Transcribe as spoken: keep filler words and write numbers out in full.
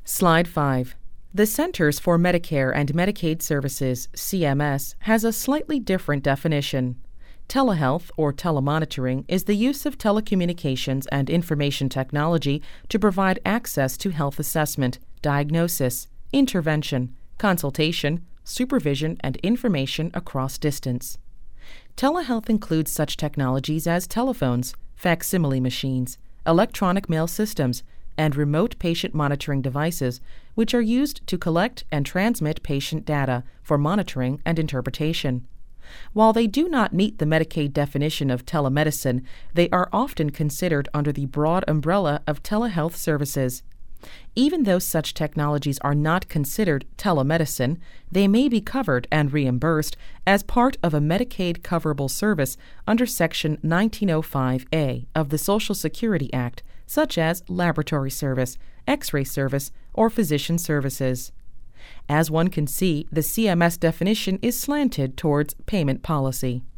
Slide five. The Centers for Medicare and Medicaid Services, C M S, has a slightly different definition. Telehealth, or telemonitoring, is the use of telecommunications and information technology to provide access to health assessment, diagnosis, intervention, consultation, supervision, and information across distance. Telehealth includes such technologies as telephones, facsimile machines, electronic mail systems, and remote patient monitoring devices, which are used to collect and transmit patient data for monitoring and interpretation. While they do not meet the Medicaid definition of telemedicine, they are often considered under the broad umbrella of telehealth services. Even though such technologies are not considered telemedicine, they may be covered and reimbursed as part of a Medicaid coverable service under Section nineteen oh five A of the Social Security Act, such as laboratory service, X-ray service, or physician services. As one can see, the C M S definition is slanted towards payment policy.